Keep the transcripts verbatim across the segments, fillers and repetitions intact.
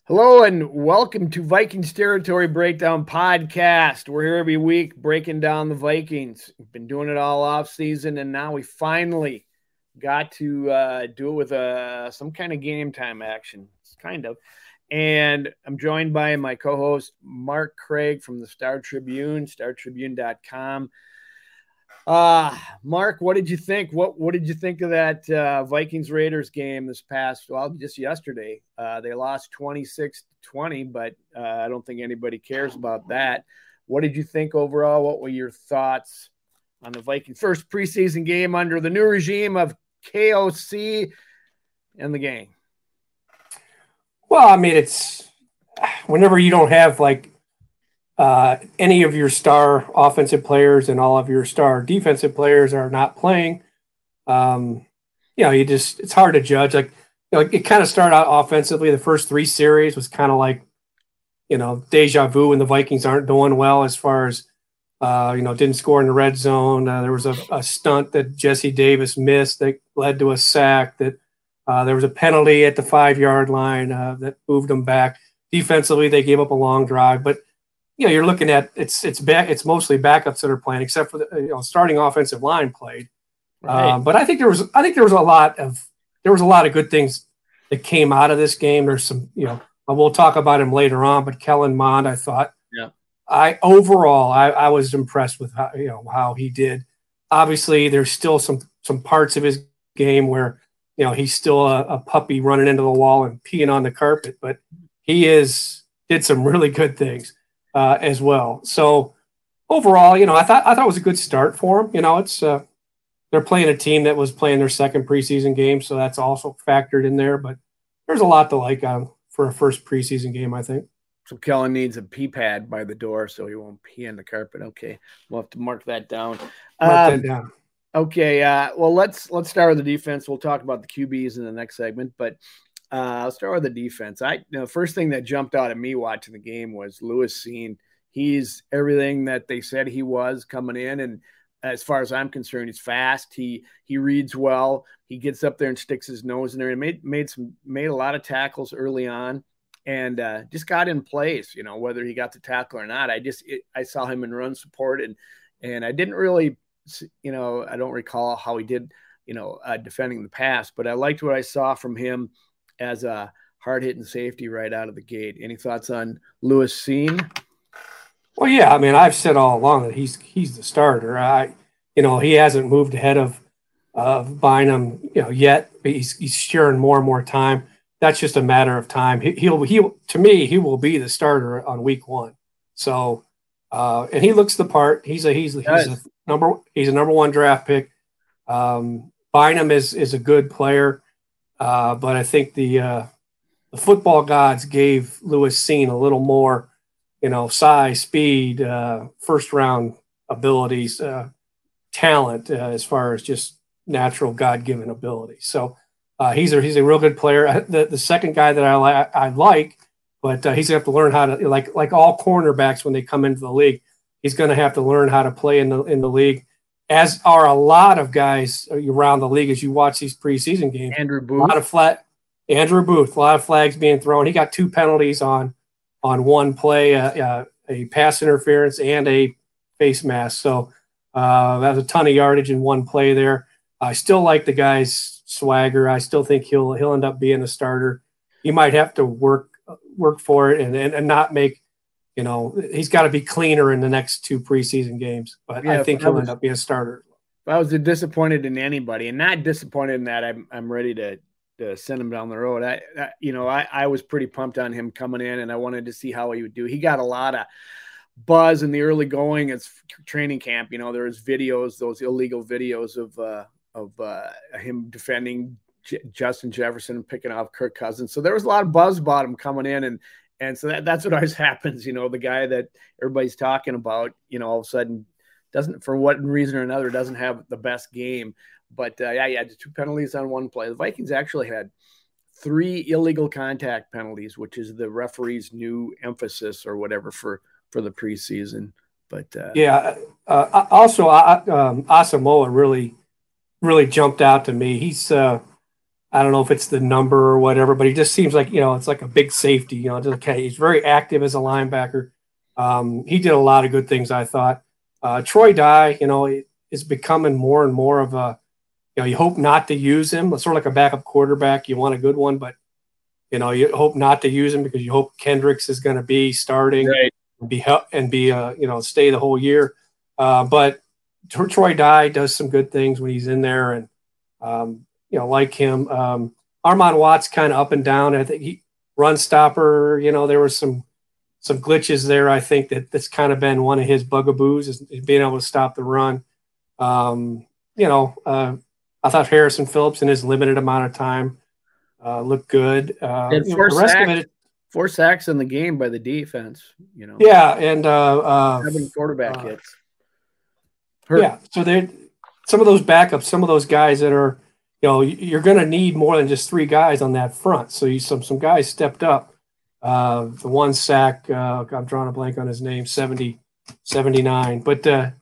Hello and welcome to Vikings Territory Breakdown Podcast. We're here every week breaking down the Vikings. We've been doing it all off season, and now we finally got to uh, do it with uh, some kind of game time action. It's kind of. And I'm joined by my co-host Mark Craig from the Star Tribune, star tribune dot com. Uh, Mark, what did you think? What what did you think of that uh, Vikings Raiders game this past, well, just yesterday? Uh, they lost twenty-six to twenty, but uh, I don't think anybody cares about that. What did you think overall? What were your thoughts on the Vikings first preseason game under the new regime of K O C and the gang? Well, I mean, it's whenever you don't have like Uh, any of your star offensive players and all of your star defensive players are not playing. Um, you know, you just, it's hard to judge. Like, you know, it kind of started out offensively. The first three series was kind of like, you know, deja vu when the Vikings aren't doing well as far as, uh, you know, didn't score in the red zone. Uh, there was a, a stunt that Jesse Davis missed that led to a sack. That uh, there was a penalty at the five yard line uh, that moved them back. Defensively, they gave up a long drive, but you know, you're looking at it's it's back. It's mostly backups that are playing, except for the you know starting offensive line played. Right. Um, but I think there was I think there was a lot of there was a lot of good things that came out of this game. There's some you know we'll talk about him later on, but Kellen Mond, I thought, yeah, I overall I, I was impressed with how you know how he did. Obviously, there's still some some parts of his game where you know he's still a, a puppy running into the wall and peeing on the carpet, but he is did some really good things. Uh, as well. So overall, you know, I thought I thought it was a good start for them. You know, it's uh, they're playing a team that was playing their second preseason game, so that's also factored in there. But there's a lot to like um, for a first preseason game, I think. So Kellen needs a pee pad by the door so he won't pee on the carpet. Okay, we'll have to mark that down. Mark um, that down. Okay, uh, well let's let's start with the defense. We'll talk about the Q Bs in the next segment, but uh, I'll start with the defense. I you know, first thing that jumped out at me watching the game was Lewis Cine. He's everything that they said he was coming in, and as far as I'm concerned, he's fast. He he reads well. He gets up there and sticks his nose in there, and made made some made a lot of tackles early on, and uh, just got in place. You know, whether he got the tackle or not, I just it, I saw him in run support, and and I didn't really, you know, I don't recall how he did, you know, uh, defending the pass, but I liked what I saw from him as a hard hitting safety right out of the gate. Any thoughts on Lewis Cine? Well, yeah, I mean, I've said all along that he's he's the starter. I, you know, he hasn't moved ahead of of Bynum, you know, yet. But he's he's sharing more and more time. That's just a matter of time. He, he'll he to me he will be the starter on week one. So, uh, and he looks the part. He's a he's he's a number he's a number one draft pick. Um, Bynum is is a good player, uh, but I think the uh, the football gods gave Lewis Cine a little more. You know, size, speed, uh, first round abilities, uh, talent, uh, as far as just natural God given abilities. So uh, he's a he's a real good player. The the second guy that I like I like, but uh, he's gonna have to learn how to like like all cornerbacks when they come into the league. He's gonna have to learn how to play in the in the league, as are a lot of guys around the league. As you watch these preseason games, Andrew Booth, a lot of flat. Andrew Booth, a lot of flags being thrown. He got two penalties on. on one play, uh, uh, a pass interference and a face mask. So uh, that was a ton of yardage in one play there. I still like the guy's swagger. I still think he'll he'll end up being a starter. He might have to work work for it and and, and not make, you know, he's got to be cleaner in the next two preseason games. But yeah, I think he'll was, end up being a starter. If I was disappointed in anybody, and not disappointed in that, I'm I'm ready to. To send him down the road. I, I you know, I, I was pretty pumped on him coming in, and I wanted to see how he would do. He got a lot of buzz in the early going. It's training camp. You know, there was videos, those illegal videos of uh, of uh, him defending J- Justin Jefferson and picking off Kirk Cousins. So there was a lot of buzz about him coming in, and and so that, that's what always happens. You know, the guy that everybody's talking about, you know, all of a sudden doesn't, for what reason or another, doesn't have the best game. But, uh, yeah, yeah, two penalties on one play. The Vikings actually had three illegal contact penalties, which is the referee's new emphasis or whatever for, for the preseason. But, uh, yeah, uh, also, uh, um, Asamoah really, really jumped out to me. He's, uh, I don't know if it's the number or whatever, but he just seems like, you know, it's like a big safety, you know, just okay. He's very active as a linebacker. Um, he did a lot of good things, I thought. Uh, Troy Dye, you know, is becoming more and more of a, you know, you hope not to use him. It's sort of like a backup quarterback. You want a good one, but, you know, you hope not to use him because you hope Kendricks is going to be starting right. and be, and be, uh, you know, stay the whole year. Uh, but Troy Dye does some good things when he's in there, and, um, you know, like him. Um, Armon Watts kind of up and down. I think he run stopper, you know, there was some some glitches there. I think that that's kind of been one of his bugaboos is, is being able to stop the run. Um, you know, uh, I thought Harrison Phillips in his limited amount of time uh, looked good. Uh, And you know, four the rest sacks, of it, four sacks in the game by the defense, you know. yeah, and uh, uh, Seven quarterback uh, hits. Hurt. Yeah, so they some of those backups, some of those guys that are, you know, you're going to need more than just three guys on that front. So you some some guys stepped up. Uh, the one sack, uh, I'm drawing a blank on his name, seventy, seventy-nine. But uh,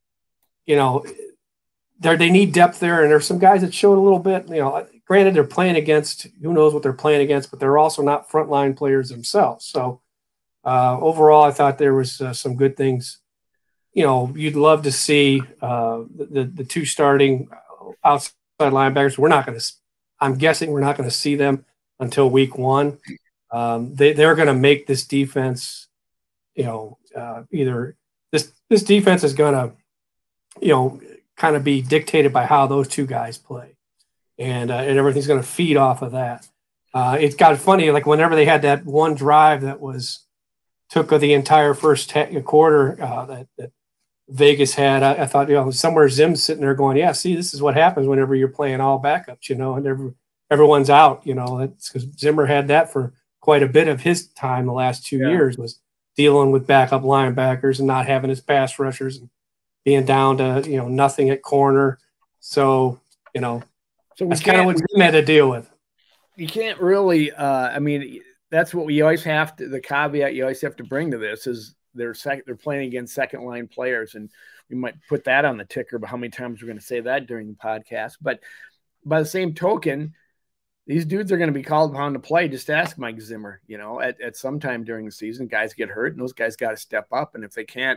you know, they they need depth there, and there's some guys that showed a little bit. You know, granted they're playing against who knows what they're playing against, but they're also not frontline players themselves. So uh, overall, I thought there was uh, some good things. You know, you'd love to see uh, the the two starting outside linebackers. We're not going to. I'm guessing we're not going to see them until week one. Um, they they're going to make this defense. You know, uh, either this this defense is going to, you know, kind of be dictated by how those two guys play, and uh, and everything's going to feed off of that. Uh, it got funny, like whenever they had that one drive that was took the entire first te- quarter uh, that that. Vegas had, I, I thought, you know, somewhere Zim's sitting there going, yeah, see, this is what happens whenever you're playing all backups, you know, and every, everyone's out, you know, it's because Zimmer had that for quite a bit of his time the last two yeah. years was dealing with backup linebackers and not having his pass rushers and being down to, you know, nothing at corner. So, you know, so that's kind of what Zim had to deal with. You can't really, uh, I mean, that's what we always have to, the caveat you always have to bring to this is, They're sec- they're playing against second line players, and we might put that on the ticker. But how many times we're going to say that during the podcast? But by the same token, these dudes are going to be called upon to play. Just ask Mike Zimmer. You know, at at some time during the season, guys get hurt, and those guys got to step up. And if they can't,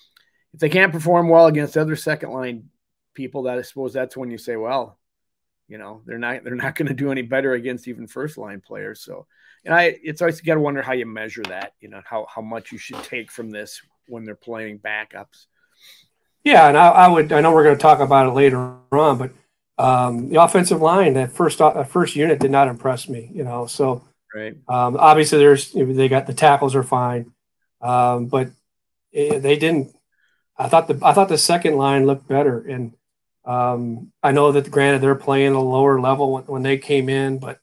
if they can't perform well against other second line people, that I suppose that's when you say, well, you know, they're not they're not going to do any better against even first line players. So. And I, it's always got to wonder how you measure that, you know, how, how much you should take from this when they're playing backups. Yeah. And I, I would, I know we're going to talk about it later on, but um, the offensive line, that first, uh, first unit did not impress me, you know? So right. um, obviously there's, they got the tackles are fine. Um, but it, they didn't, I thought the, I thought the second line looked better. And um, I know that granted they're playing a lower level when, when they came in, but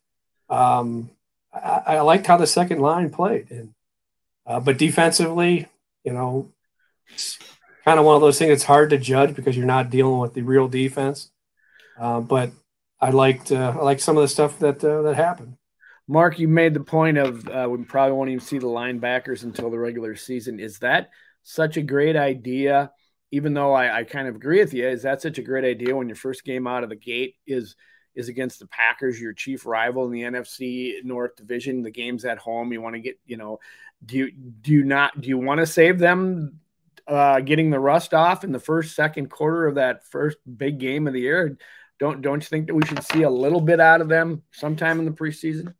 um, I, I liked how the second line played, and uh, but defensively, you know, it's kind of one of those things that's hard to judge because you're not dealing with the real defense. Uh, but I liked uh, I liked some of the stuff that uh, that happened. Mark, you made the point of uh, we probably won't even see the linebackers until the regular season. Is that such a great idea? Even though I, I kind of agree with you, is that such a great idea when your first game out of the gate is is against the Packers, your chief rival in the N F C North Division? The game's at home. You want to get, you know, do you, do you not, do you want to save them uh, getting the rust off in the first, second quarter of that first big game of the year? Don't, don't you think that we should see a little bit out of them sometime in the preseason?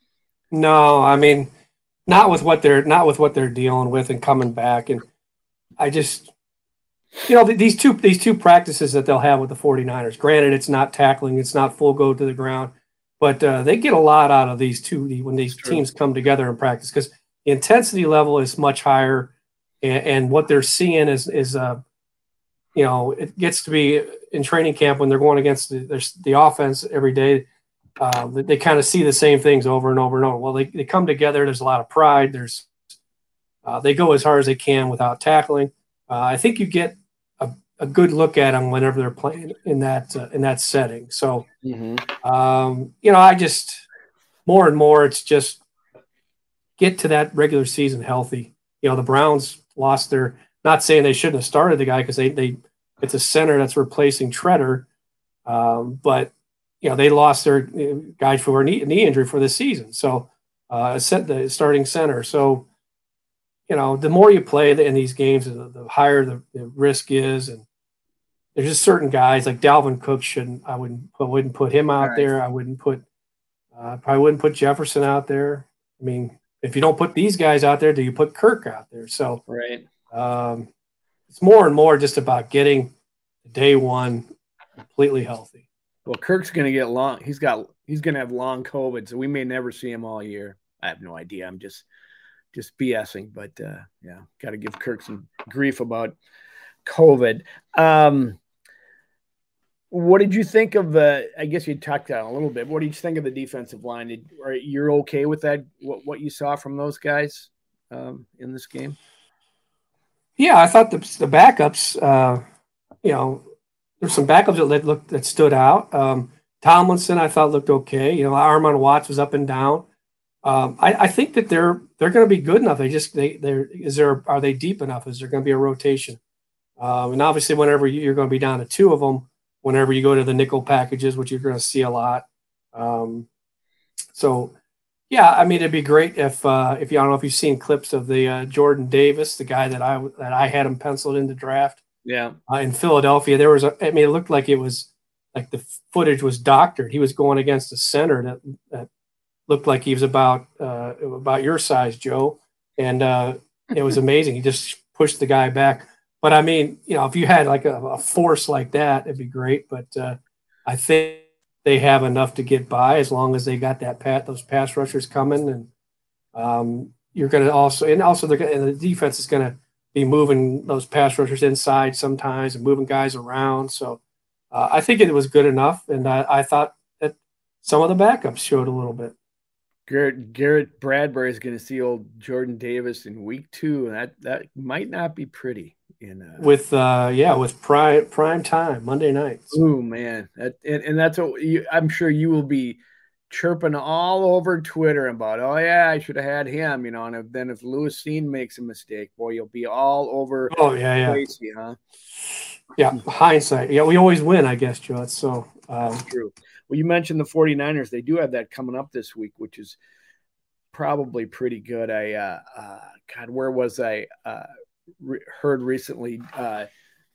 No, I mean, not with what they're, not with what they're dealing with and coming back. And I just, you know, these two these two practices that they'll have with the 49ers, granted, it's not tackling, it's not full go to the ground, but uh, they get a lot out of these two when these teams come together in practice because the intensity level is much higher, and, and what they're seeing is, is uh, you know, it gets to be in training camp when they're going against the, the offense every day. Uh, they they kind of see the same things over and over and over. Well, they, they come together. There's a lot of pride. There's uh, they go as hard as they can without tackling. Uh, I think you get a good look at them whenever they're playing in that uh, in that setting. So, mm-hmm. um, you know, I just more and more it's just get to that regular season healthy. You know, the Browns lost their. Not saying they shouldn't have started the guy because they they it's a center that's replacing Treader, um, but you know, they lost their guy for a knee, knee injury for the season. So, uh, set the starting center. So, you know, the more you play in these games, the, the higher the, the risk is. And there's just certain guys like Dalvin Cook shouldn't, I wouldn't, I wouldn't put him out right. there. I wouldn't put, uh, probably wouldn't put Jefferson out there. I mean, if you don't put these guys out there, do you put Kirk out there? So, right. Um, it's more and more just about getting day one completely healthy. Well, Kirk's going to get long. He's got, he's going to have long COVID, so we may never see him all year. I have no idea. I'm just, just BSing, but uh, yeah, got to give Kirk some grief about COVID. Um, what did you think of the, I guess you talked on a little bit. What did you think of the defensive line? Did, are you're okay with that? What, what you saw from those guys um, in this game? Yeah, I thought the, the backups, uh, you know, there's some backups that looked, that stood out. Um, Tomlinson, I thought looked okay. You know, Armon Watts was up and down. Um, I, I think that they're they're going to be good enough. They just they they're is there are they deep enough? Is there going to be a rotation? Um, and obviously, whenever you're going to be down to two of them, whenever you go to the nickel packages, which you're going to see a lot. Um, so, yeah, I mean, it'd be great if uh, if you I don't know if you've seen clips of the uh, Jordan Davis, the guy that I that I had him penciled in the draft. Yeah, uh, in Philadelphia, there was a. I mean, it looked like it was like the footage was doctored. He was going against a center that that. Looked like he was about uh, about your size, Joe, and uh, it was amazing. He just pushed the guy back. But I mean, you know, if you had like a, a force like that, it'd be great. But uh, I think they have enough to get by as long as they got that pat those pass rushers coming, and um, you're going to also and also they're gonna, and the defense is going to be moving those pass rushers inside sometimes and moving guys around. So uh, I think it was good enough, and I, I thought that some of the backups showed a little bit. Garrett, Garrett Bradbury is going to see old Jordan Davis in week two, and that, that might not be pretty. In uh, with uh, yeah, with prime prime time Monday nights. Oh man, that, and, and that's what you, I'm sure you will be chirping all over Twitter about. Oh yeah, I should have had him, you know. And if, then if Lewis Cine makes a mistake, boy, you'll be all over. Oh yeah, yeah, Tracy, huh? Yeah, hindsight. Yeah, we always win, I guess, Joe. So um, true. Well, you mentioned the 49ers. They do have that coming up this week, which is probably pretty good. I, uh, uh, God, where was I uh, re- heard recently uh,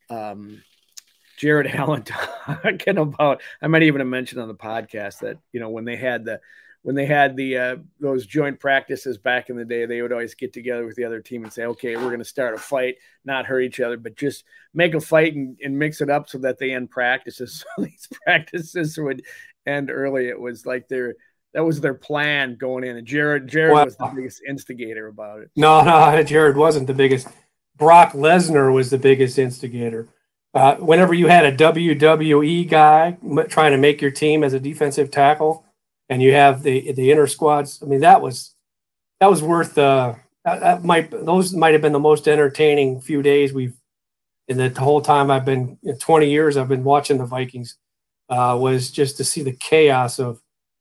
um, Jared Allen talking about, I might even have mentioned on the podcast that, you know, when they had the, when they had the, uh, those joint practices back in the day, they would always get together with the other team and say, okay, we're going to start a fight, not hurt each other, but just make a fight and, and mix it up so that they end practices. So these practices would end early. It was like their, that was their plan going in. And Jared, Jared well, was the biggest instigator about it. No, no, Jared wasn't the biggest. Brock Lesnar was the biggest instigator. Uh, whenever you had a W W E guy trying to make your team as a defensive tackle, and you have the the inter squads, I mean, that was that was worth. Uh, that, that might those might have been the most entertaining few days we've in the whole time I've been in twenty years I've been watching the Vikings. Uh, was just to see the chaos of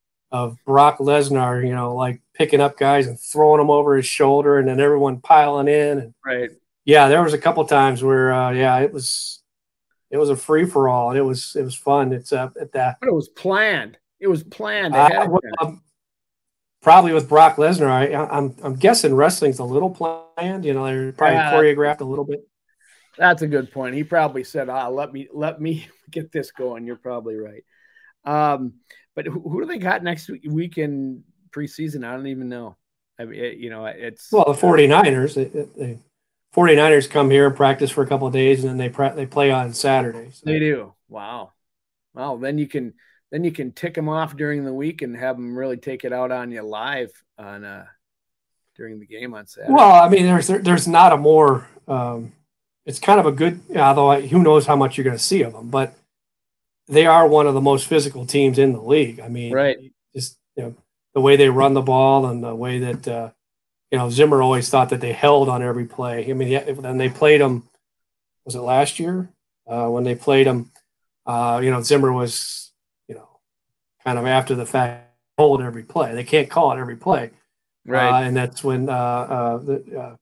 of Brock Lesnar, you know, like picking up guys and throwing them over his shoulder, and then everyone piling in. And, right. Yeah, there was a couple times where, uh, yeah, it was it was a free for all, and it was it was fun. It's uh, at that. But it was planned. It was planned. Uh, well, probably with Brock Lesnar, I, I'm I'm guessing wrestling's a little planned. You know, they're probably yeah, choreographed a little bit. That's a good point. He probably said, "Ah, let me let me get this going." You're probably right. Um, but who, who do they got next week in preseason? I don't even know. I mean, it, you know, it's well the 49ers. They, they, 49ers come here and practice for a couple of days, and then they pre- they play on Saturday. So. They do. Wow. Well, then you can then you can tick them off during the week and have them really take it out on you live on uh, during the game on Saturday. Well, I mean, there's there, there's not a more. Um, it's kind of a good. Although who knows how much you're going to see of them, but they are one of the most physical teams in the league. I mean, right. Just you know the way they run the ball and the way that. Uh, You know, Zimmer always thought that they held on every play. I mean, then they played them. Was it last year uh, when they played them? Uh, you know, Zimmer was, you know, kind of after the fact, hold every play. They can't call it every play, right? Uh, and that's when uh, uh, the uh,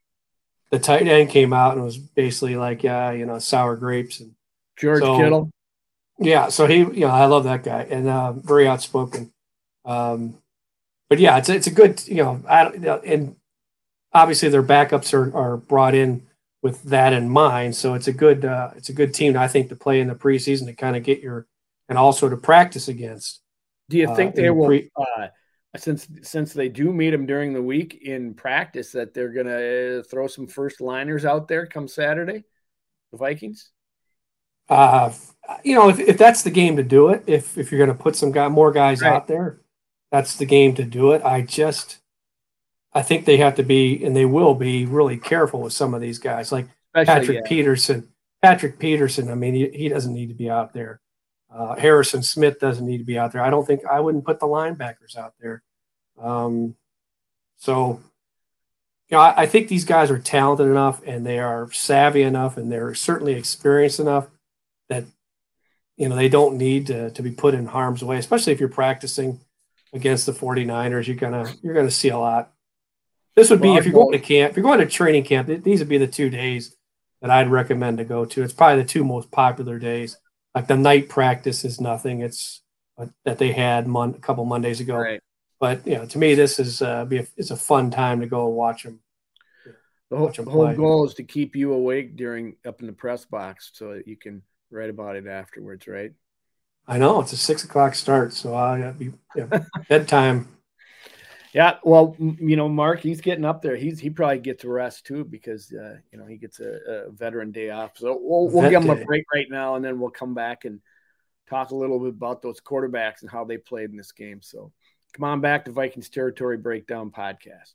the tight end came out and was basically like, yeah, you know, sour grapes. And George so, Kittle. Yeah, so he, you know, I love that guy and uh, very outspoken. Um, but yeah, it's it's a good, you know, I don't, you know, and obviously their backups are, are brought in with that in mind. So it's a good uh, it's a good team, I think, to play in the preseason to kind of get your and also to practice against. Do you Uh, think in they the will, pre- uh, since since they do meet them during the week in practice, that they're going to throw some first liners out there come Saturday, the Vikings? uh, you know, if, if that's the game to do it, if if you're going to put some guy more guys Right. out there, that's the game to do it. I just I think they have to be, and they will be, really careful with some of these guys, like Especially, Patrick yeah. Peterson. Patrick Peterson, I mean, he, he doesn't need to be out there. Uh, Harrison Smith doesn't need to be out there. I don't think I wouldn't put the linebackers out there. Um, so, you know, I, I think these guys are talented enough and they are savvy enough and they're certainly experienced enough that, you know, they don't need to, to be put in harm's way, especially if you're practicing against the 49ers. You're gonna you're gonna see a lot. This would be Well, if you're going to camp, if you're going to training camp, these would be the two days that I'd recommend to go to. It's probably the two most popular days. Like the night practice is nothing. It's uh, that they had mon- a couple Mondays ago. right. But you know, to me, this is uh, be a, it's a fun time to go watch them. The whole, the whole goal is to keep you awake during up in the press box so that you can write about it afterwards, right? I know it's a six o'clock start, so I'll be yeah, bedtime. Yeah, well, you know, Mark, he's getting up there. He's he probably gets a rest too because uh, you know he gets a, a veteran day off. So we'll we'll give him a break right now, and then we'll come back and talk a little bit about those quarterbacks and how they played in this game. So come on back to Vikings Territory Breakdown Podcast.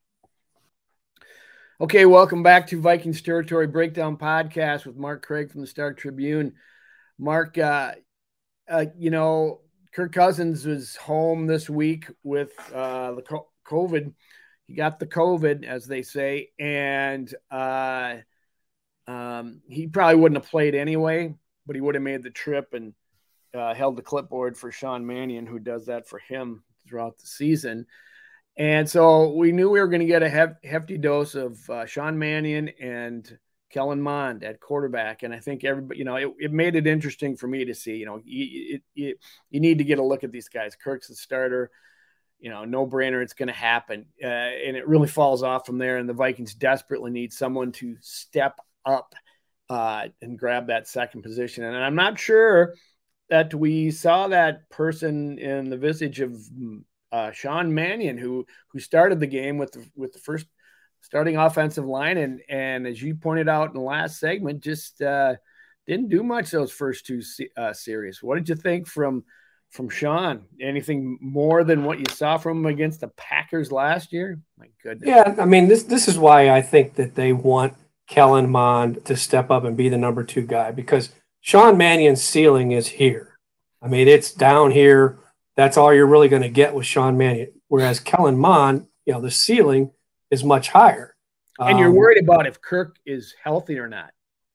Okay, welcome back to Vikings Territory Breakdown Podcast with Mark Craig from the Star Tribune. Mark, uh, uh, you know, Kirk Cousins was home this week with uh, the COVID. He got the COVID, as they say, and uh, um, he probably wouldn't have played anyway, but he would have made the trip and uh, held the clipboard for Sean Mannion, who does that for him throughout the season. And so we knew we were going to get a hef- hefty dose of uh, Sean Mannion and Kellen Mond at quarterback. And I think everybody, you know, it, it made it interesting for me to see, you know, you, it, it, you need to get a look at these guys. Kirk's the starter, you know, no brainer. It's going to happen. Uh, and it really falls off from there. And the Vikings desperately need someone to step up uh, and grab that second position. And I'm not sure that we saw that person in the visage of uh, Sean Mannion, who, who started the game with the, with the first starting offensive line. And, and as you pointed out in the last segment, just uh, didn't do much those first two uh, series. What did you think from, from Sean? Anything more than what you saw from him against the Packers last year? My goodness. Yeah. I mean, this, this is why I think that they want Kellen Mond to step up and be the number two guy, because Sean Mannion's ceiling is here. I mean, it's down here. That's all you're really going to get with Sean Mannion. Whereas Kellen Mond, you know, the ceiling is much higher. And you're um, worried about if Kirk is healthy or not,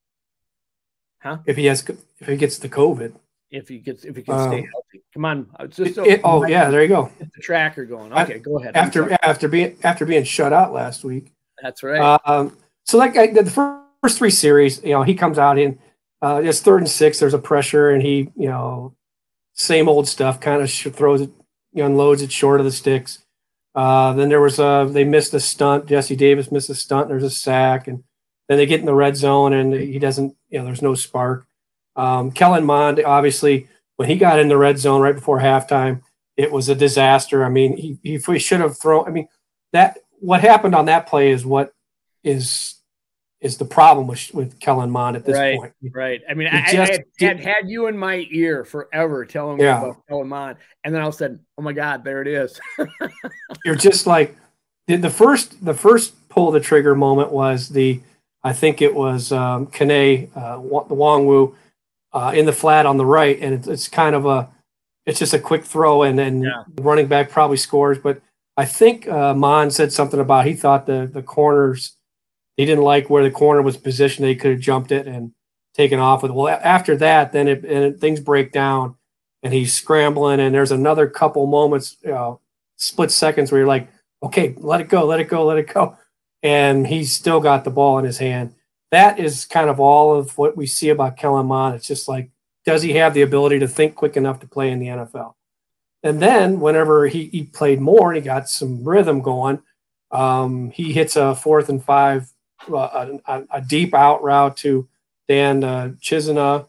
huh? If he has, if he gets the COVID, if he gets, if he can um, stay healthy. Come on, it's just so, it, oh yeah, there you go. Get the tracker going. Okay, I, go ahead. After after being after being shut out last week. That's right. Um, so like I, the first three series, you know, he comes out in uh, it's third and six. There's a pressure, and he, you know, same old stuff. Kind of throws it, you know, unloads it short of the sticks. Uh, then there was a, they missed a stunt. Jesse Davis missed a stunt. There's a sack, and then they get in the red zone, and he doesn't, you know, there's no spark. Um, Kellen Mond, obviously, when he got in the red zone right before halftime, it was a disaster. I mean, he, he, he should have thrown, I mean, that, what happened on that play is what is, is the problem with, with Kellen Mond at this right, point. Right. I mean, I, I had, had had you in my ear forever telling me yeah. about Kellen Mond, and then all of a sudden, oh my God, there it is. You're just like the, the first the first pull the trigger moment was the I think it was um, Kane uh, the Wongwu uh, in the flat on the right, and it's, it's kind of a it's just a quick throw, and then yeah. the running back probably scores. But I think uh, Mond said something about he thought the the corners. He didn't like where the corner was positioned. They could have jumped it and taken off with it. Well, after that, then it, and it, things break down, and he's scrambling, and there's another couple moments, you know, split seconds where you're like, okay, let it go, let it go, let it go. And he's still got the ball in his hand. That is kind of all of what we see about Kellen Mond. It's just like does he have the ability to think quick enough to play in the N F L? And then whenever he, he played more and he got some rhythm going, um, he hits a fourth and five, uh, a, a deep out route to Dan uh, Chisena,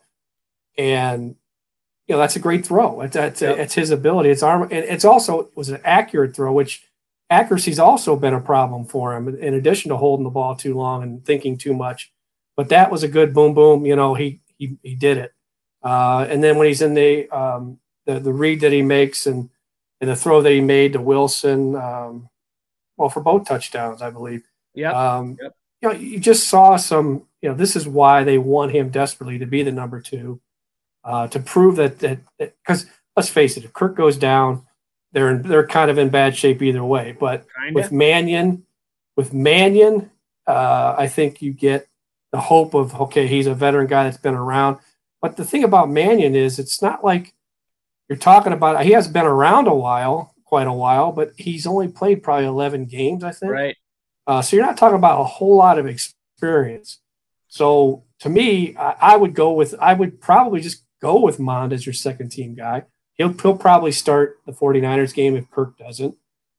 and you know that's a great throw. It's it's, yep. it's his ability. It's arm, and it's also it was an accurate throw, which accuracy's also been a problem for him. In addition to holding the ball too long and thinking too much, but that was a good boom boom. You know he he he did it. Uh, and then when he's in the um, the the read that he makes and and the throw that he made to Wilson, um, well for both touchdowns, I believe. Yeah. Um, yep. You know, you just saw some. You know, this is why they want him desperately to be the number two, uh, to prove that that because let's face it, if Kirk goes down, they're they're kind of in bad shape either way. But Kinda. with Mannion, with Mannion, uh, I think you get the hope of okay, he's a veteran guy that's been around. But the thing about Mannion is it's not like you're talking about. He has been around a while, quite a while, but he's only played probably eleven games, I think. Right. Uh, so you're not talking about a whole lot of experience. So to me, I, I would go with, I would probably just go with Mond as your second team guy. He'll, he'll probably start the 49ers game if Kirk doesn't.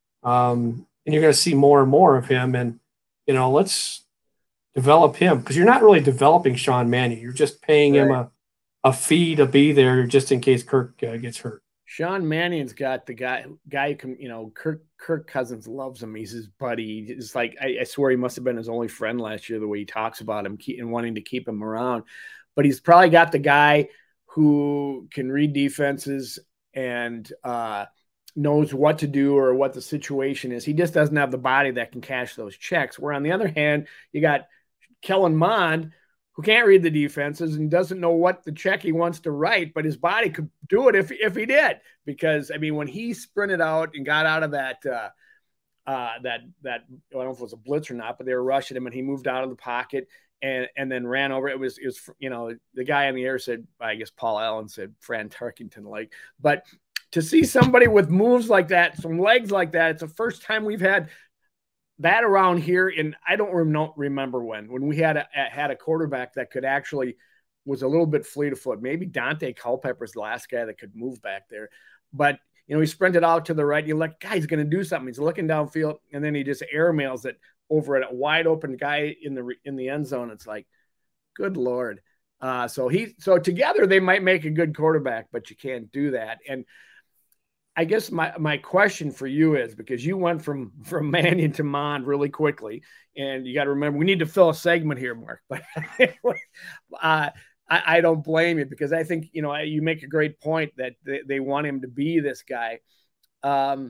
Um, and you're going to see more and more of him. And, you know, let's develop him because you're not really developing Sean Mannion. You're just paying right. him a, a fee to be there just in case Kirk uh, gets hurt. Sean Mannion's got the guy, guy, can, you know, Kirk, Kirk Cousins loves him. He's his buddy. It's like, I, I swear he must've been his only friend last year, the way he talks about him keep, and wanting to keep him around, but he's probably got the guy who can read defenses and uh, knows what to do or what the situation is. He just doesn't have the body that can cash those checks. Where on the other hand, you got Kellen Mond, who can't read the defenses and doesn't know what the check he wants to write, but his body could do it if, if he did. Because, I mean, when he sprinted out and got out of that, uh, uh, that, that I don't know if it was a blitz or not, but they were rushing him and he moved out of the pocket and, and then ran over. It was, it was, you know, the guy in the air said, I guess Paul Allen said Fran Tarkington like, but to see somebody with moves like that, some legs like that, it's the first time we've had that around here. And I don't rem- remember when, when we had a, had a quarterback that could actually was a little bit fleet of foot. Maybe Dante Culpepper's the last guy that could move back there, but you know, he sprinted out to the right. You're like, guy's going to do something. He's looking downfield and then he just airmails it over at a wide open guy in the, in the end zone. It's like, good Lord. Uh, so he, so together they might make a good quarterback, but you can't do that. And I guess my, my question for you is, because you went from, from Mannion to Mond really quickly, and you got to remember, we need to fill a segment here, Mark, but uh, I, I don't blame you because I think, you know, you make a great point that they, they want him to be this guy. Um,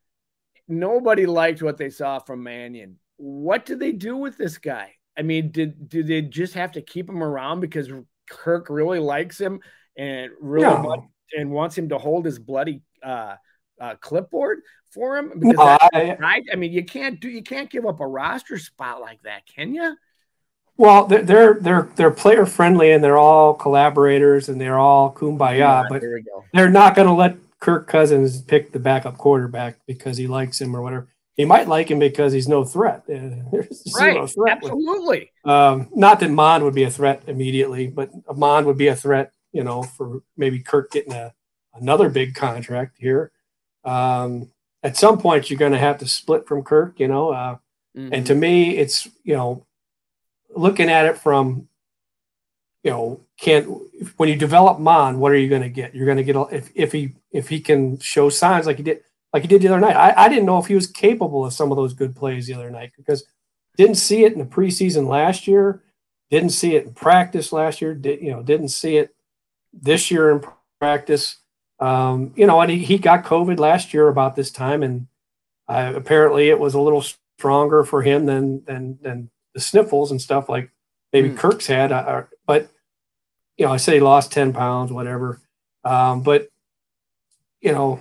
nobody liked what they saw from Mannion. What do they do with this guy? I mean, did, do they just have to keep him around because Kirk really likes him and really no. much, and wants him to hold his bloody uh, uh, clipboard for him? Because no, that's I, right. I mean, you can't do, you can't give up a roster spot like that, can you? Well, they're they're they're player friendly and they're all collaborators and they're all kumbaya. Yeah, but there we go. They're not going to let Kirk Cousins pick the backup quarterback because he likes him or whatever. He might like him because he's no threat. There's right. zero threat. Absolutely. Um, not that Mond would be a threat immediately, but Mond would be a threat, you know, for maybe Kirk getting a another big contract here. Um, at some point, you're going to have to split from Kirk, you know. Uh, mm-hmm. And to me, it's, you know, looking at it from, you know, can't when you develop Mond, what are you going to get? You're going to get if if he if he can show signs like he did like he did the other night. I, I didn't know if he was capable of some of those good plays the other night because didn't see it in the preseason last year, didn't see it in practice last year, did, you know, didn't see it this year in practice. Um, you know, and he, he got COVID last year about this time, and uh, apparently it was a little stronger for him than than than the sniffles and stuff like maybe mm. Kirk's had. Uh, but you know, I say he lost ten pounds, whatever. Um, but you know,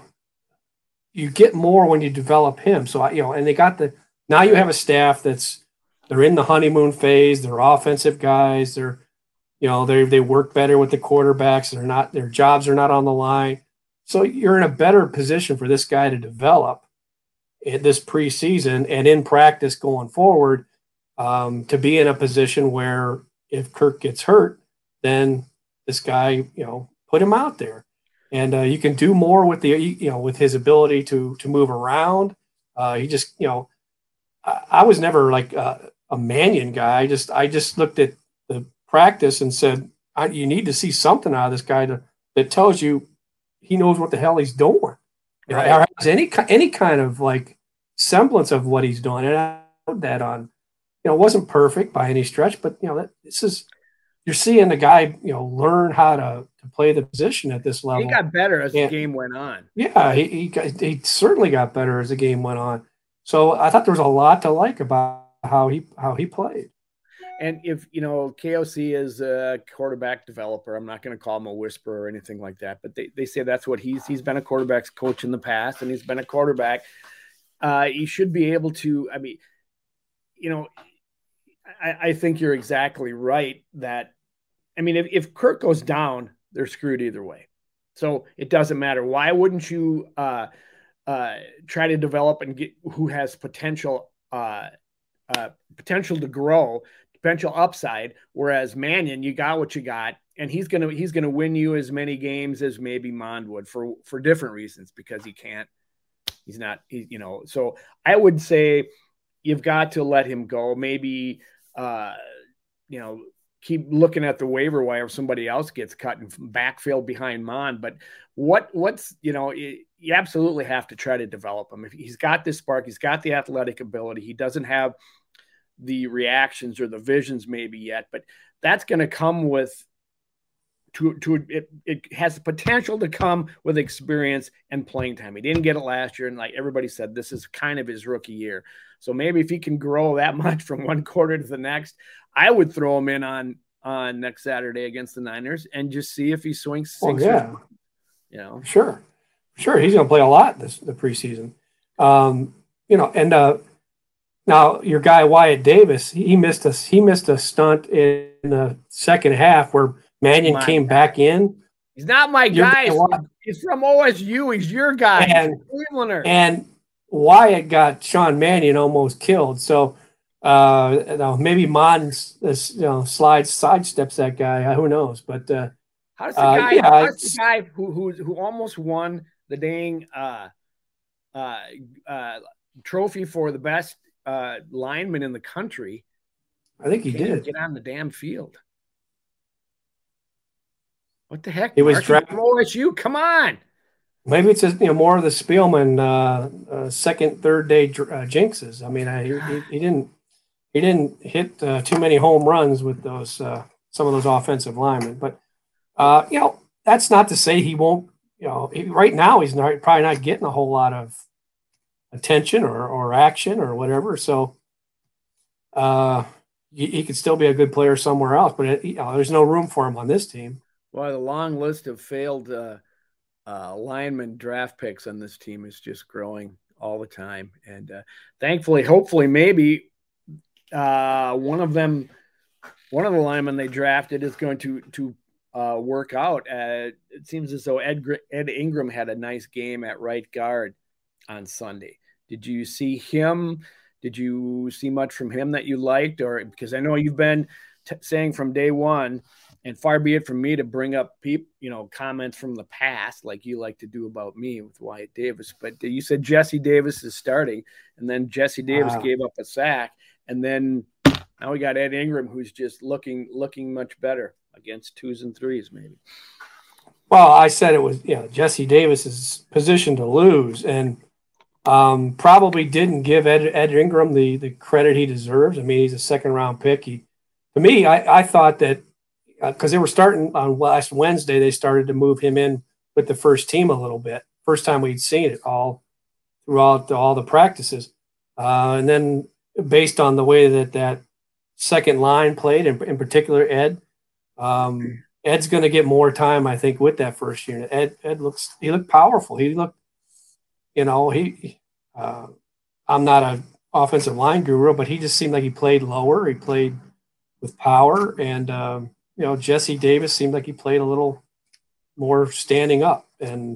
you get more when you develop him. So I, you know, and they got the now you have a staff that's they're in the honeymoon phase. They're offensive guys. They're you know they they work better with the quarterbacks. They're not their jobs are not on the line. So you're in a better position for this guy to develop in this preseason and in practice going forward um, to be in a position where if Kirk gets hurt, then this guy, you know, put him out there, and uh, you can do more with the you know with his ability to to move around. Uh, he just you know I, I was never like a, a Mannion guy. I just I just looked at the practice and said I, you need to see something out of this guy to, that tells you he knows what the hell he's doing. You know, or has any any kind of like semblance of what he's doing, and I put that on. You know, it wasn't perfect by any stretch, but you know, that, this is you're seeing the guy, you know, learn how to, to play the position at this level. He got better as and, the game went on. Yeah, he he, got, he certainly got better as the game went on. So I thought there was a lot to like about how he how he played. And if, you know, K O C is a quarterback developer, I'm not going to call him a whisperer or anything like that, but they, they say that's what he's, he's been a quarterback's coach in the past, and he's been a quarterback. Uh, he should be able to, I mean, you know, I, I think you're exactly right that, I mean, if, if Kirk goes down, they're screwed either way. So it doesn't matter. Why wouldn't you uh, uh, try to develop and get who has potential, uh, uh, potential to grow, potential upside, whereas Mannion, you got what you got, and he's gonna he's gonna win you as many games as maybe Mond would for for different reasons, because he can't, he's not, he, you know. So I would say you've got to let him go. Maybe uh, you know, keep looking at the waiver wire if somebody else gets cut and backfill behind Mond. But what what's you know, it, you absolutely have to try to develop him. If he's got this spark, he's got the athletic ability. He doesn't have the reactions or the visions maybe yet, but that's going to come with to, to it, it has the potential to come with experience and playing time. He didn't get it last year. And like everybody said, this is kind of his rookie year. So maybe if he can grow that much from one quarter to the next, I would throw him in on, on next Saturday against the Niners and just see if he swings. Oh, yeah. Swings, you know, sure. Sure. He's going to play a lot this, the preseason. Um, you know, and, uh, now, your guy Wyatt Davis, he missed a he missed a stunt in the second half where Mannion my came guy. back in. He's not my You're guy. He's from O S U. He's your guy. And, and Wyatt got Sean Mannion almost killed. So uh, you know, maybe Mond you know slides sidesteps that guy. Who knows? But uh, how's the guy? Uh, yeah, how's the guy who who who almost won the dang uh, uh, uh, trophy for the best uh lineman in the country? I think he did get on the damn field. What the heck? It was drafted from O S U. Come on. Maybe it's just, you know more of the Spielman uh, uh, second, third day uh, jinxes. I mean, I, he, he didn't he didn't hit uh, too many home runs with those uh, some of those offensive linemen. But uh, you know, that's not to say he won't. You know, he, right now he's not probably not getting a whole lot of attention or, or action or whatever. So uh, he, he could still be a good player somewhere else, but it, you know, there's no room for him on this team. Well, the long list of failed uh, uh, lineman draft picks on this team is just growing all the time. And uh, thankfully, hopefully, maybe uh, one of them, one of the linemen they drafted is going to, to uh, work out. Uh, it seems as though Ed, Ed Ingram had a nice game at right guard on Sunday. Did you see him? Did you see much from him that you liked? Or because I know you've been t- saying from day one, and far be it from me to bring up people, you know, comments from the past like you like to do about me with Wyatt Davis. But you said Jesse Davis is starting, and then Jesse Davis wow. gave up a sack, and then now we got Ed Ingram, who's just looking looking much better against twos and threes, maybe. Well, I said it was, you know, Jesse Davis's position to lose, and Um, probably didn't give Ed, Ed Ingram the, the credit he deserves. I mean, he's a second round pick. He, to me, I, I thought that because uh, they were starting on last Wednesday, they started to move him in with the first team a little bit. First time we'd seen it all throughout the, all the practices. Uh, and then based on the way that that second line played, in, in particular Ed, um, Ed's going to get more time, I think, with that first unit. Ed, Ed looks, he looked powerful. He looked, You know, he. Uh, I'm not an offensive line guru, but he just seemed like he played lower. He played with power, and um, you know, Jesse Davis seemed like he played a little more standing up. And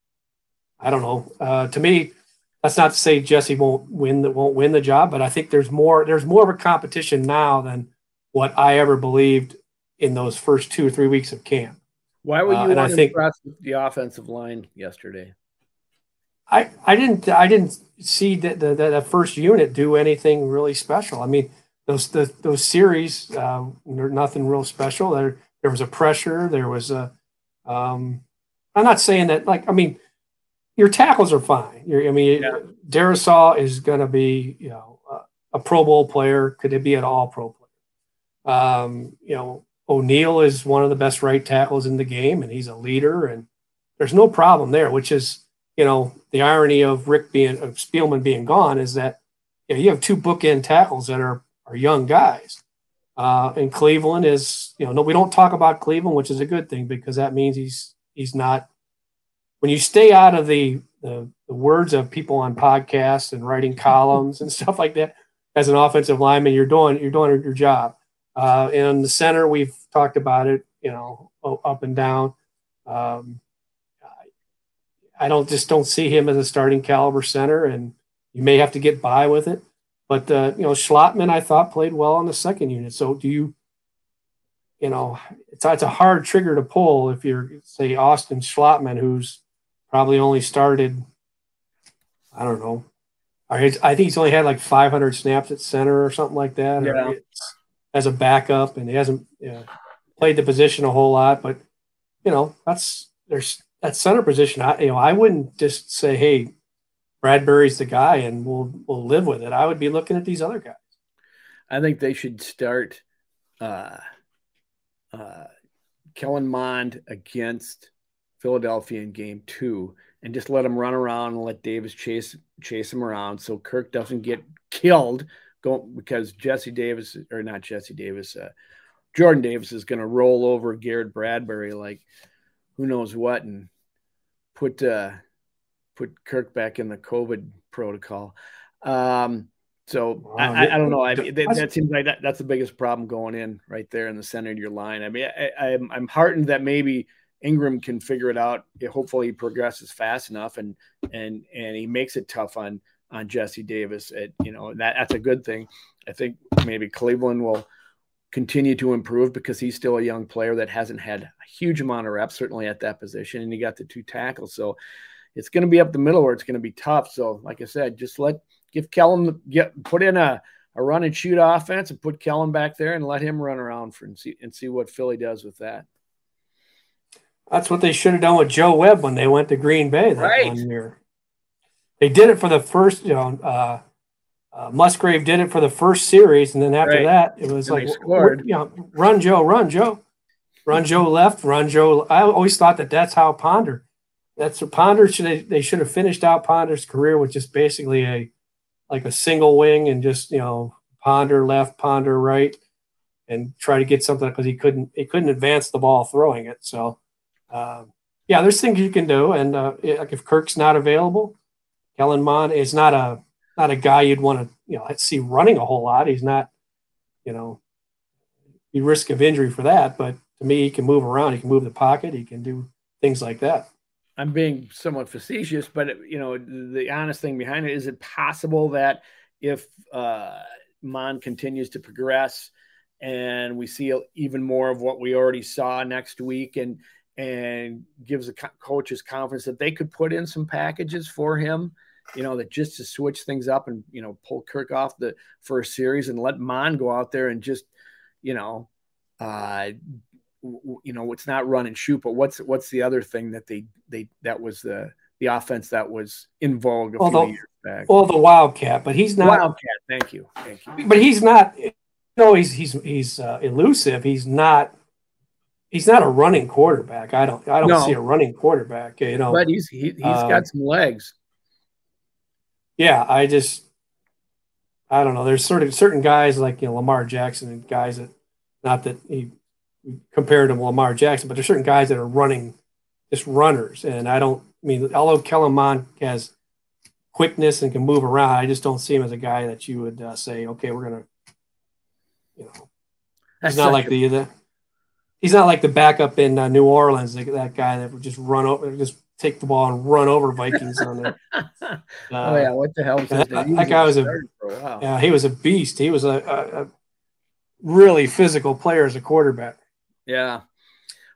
I don't know. Uh, to me, that's not to say Jesse won't win. That won't win the job, but I think there's more. There's more of a competition now than what I ever believed in those first two or three weeks of camp. Why were you uh, and I think unimpressed with the offensive line yesterday? I, I didn't I didn't see that the, the, the first unit do anything really special. I mean, those the, those series uh, were nothing real special. There there was a pressure. There was a. Um, I'm not saying that like I mean, your tackles are fine. You're, I mean, yeah. Darrisaw is going to be you know a, a Pro Bowl player. Could it be an All Pro player? Um, you know, O'Neal is one of the best right tackles in the game, and he's a leader. And there's no problem there. Which is you know the irony of Rick being of Spielman being gone is that you know, you have two bookend tackles that are are young guys. Uh, and Cleveland is, you know, no, we don't talk about Cleveland, which is a good thing because that means he's he's not. When you stay out of the the, the words of people on podcasts and writing columns and stuff like that, as an offensive lineman, you're doing you're doing your job. Uh, in the center, we've talked about it, you know, up and down. Um, I don't just don't see him as a starting caliber center, and you may have to get by with it. But, uh, you know, Schlottman, I thought, played well on the second unit. So do you, you know, it's, it's a hard trigger to pull if you're, say, Austin Schlottman, who's probably only started, I don't know, I think he's only had like five hundred snaps at center or something like that. Yeah. As a backup, and he hasn't you know, played the position a whole lot. But, you know, that's, there's that center position. I, you know, I wouldn't just say, hey, Bradbury's the guy, and we'll we'll live with it. I would be looking at these other guys. I think they should start uh, uh, Kellen Mond against Philadelphia in game two, and just let him run around and let Davis chase chase him around, so Kirk doesn't get killed. Go because Jesse Davis or not Jesse Davis, uh, Jordan Davis is going to roll over Garrett Bradbury like who knows what, and put. Uh, put Kirk back in the COVID protocol. Um, so wow, I, I, I don't know. I mean, that, that seems like that, that's the biggest problem going in right there in the center of your line. I mean, I, I'm, I'm heartened that maybe Ingram can figure it out. Hopefully he progresses fast enough and, and, and he makes it tough on, on Jesse Davis. At, you know, that that's a good thing. I think maybe Cleveland will continue to improve because he's still a young player that hasn't had a huge amount of reps, certainly at that position. And he got the two tackles. So, it's going to be up the middle where it's going to be tough. So, like I said, just let give Kellen get put in a, a run and shoot offense and put Kellen back there and let him run around for and see and see what Philly does with that. That's what they should have done with Joe Webb when they went to Green Bay that right. one year. They did it for the first, you know, uh, uh, Musgrave did it for the first series, and then after right. that, it was and like, you know, run Joe, run Joe, run Joe left, run Joe. I always thought that that's how Ponder. That's what Ponder should they should have finished out Ponder's career with just basically a like a single wing and just you know Ponder left, Ponder right, and try to get something because he couldn't he couldn't advance the ball throwing it. So um, yeah, there's things you can do, and uh, like if Kirk's not available, Kellen Mond is not a not a guy you'd want to you know see running a whole lot. He's not you know you risk of injury for that, but to me he can move around, he can move the pocket, he can do things like that. I'm being somewhat facetious, but you know, the honest thing behind it, is it possible that if uh, Mond continues to progress and we see even more of what we already saw next week and, and gives the co- coaches confidence that they could put in some packages for him, you know, that just to switch things up and, you know, pull Kirk off the first series and let Mond go out there and just, you know, uh, you know, it's not run and shoot, but what's what's the other thing that they they that was the the offense that was in vogue a well, few the, years back? Well, the Wildcat, but he's not Wildcat. Thank you, thank you. But he's not. You know, he's he's he's uh, elusive. He's not. He's not a running quarterback. I don't. I don't no. see a running quarterback. You know, but he's he, he's uh, got some legs. Yeah, I just. I don't know. There's sort of certain guys like you know Lamar Jackson and guys that, not that he. Compared to Lamar Jackson, but there's certain guys that are running, just runners. And I don't I mean, although Kellen Mond has quickness and can move around, I just don't see him as a guy that you would uh, say, okay, we're going to, you know, That's he's not like a- the, the, he's not like the backup in uh, New Orleans, like that guy that would just run over, just take the ball and run over Vikings on it. Uh, oh yeah. What the hell was that? That, that guy was a, a yeah, he was a beast. He was a, a, a really physical player as a quarterback. Yeah.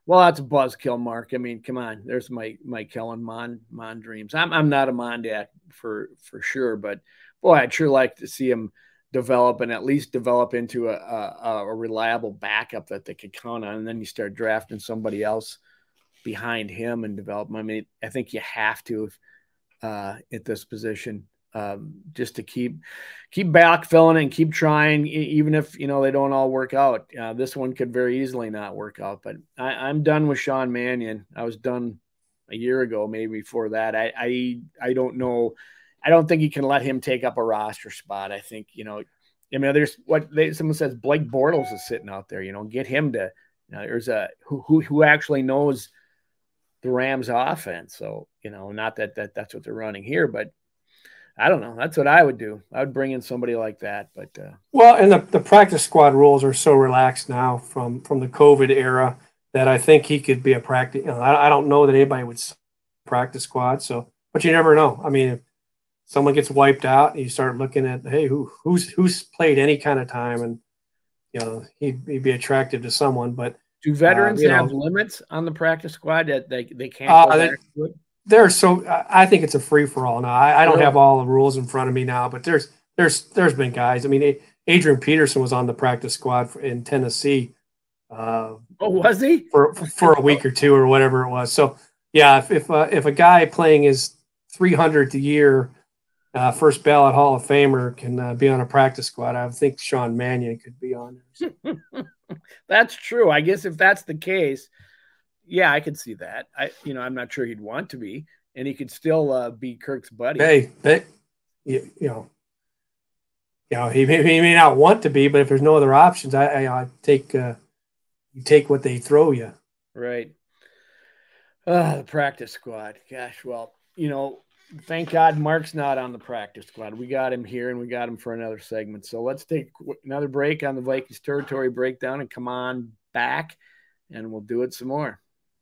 Well, that's a buzzkill, Mark. I mean, come on. There's my my Kellen Mond Mond dreams. I'm I'm not a Mondak for for sure, but boy, I'd sure like to see him develop and at least develop into a a, a reliable backup that they could count on. And then you start drafting somebody else behind him and develop. I mean, I think you have to uh, at this position. Um, just to keep keep backfilling and keep trying, even if you know they don't all work out. Uh, this one could very easily not work out. But I, I'm done with Sean Mannion. I was done a year ago, maybe before that. I, I I don't know. I don't think you can let him take up a roster spot. I think you know. I mean, there's what they, someone says Blake Bortles is sitting out there. You know, get him to. You know, there's a who who who actually knows the Rams offense. So you know, not that that that's what they're running here, but. I don't know. That's what I would do. I would bring in somebody like that. But uh, well, and the, the practice squad rules are so relaxed now from from the COVID era that I think he could be a practice. You know, I, I don't know that anybody would practice squad. So, but you never know. I mean, if someone gets wiped out, you start looking at hey, who who's who's played any kind of time, and you know he'd, he'd be attractive to someone. But do veterans uh, have know, limits on the practice squad that they they can't uh, go back to it? There's so I think it's a free for all now. I, I don't Really? have all the rules in front of me now, but there's there's there's been guys. I mean, Adrian Peterson was on the practice squad in Tennessee. Uh, oh, was he for for a week or two or whatever it was? So yeah, if if, uh, if a guy playing his three hundredth year, uh, first ballot Hall of Famer can uh, be on a practice squad, I think Sean Mannion could be on there. That's true. I guess if that's the case. Yeah, I could see that. I, you know, I'm not sure he'd want to be, and he could still uh, be Kirk's buddy. Hey, but you, you know, you know, he may, he may not want to be, but if there's no other options, I, I, I take uh, you take what they throw you. Right. Uh, the practice squad. Gosh, well, you know, thank God Mark's not on the practice squad. We got him here, and we got him for another segment. So let's take another break on the Vikings territory breakdown, and come on back, and we'll do it some more.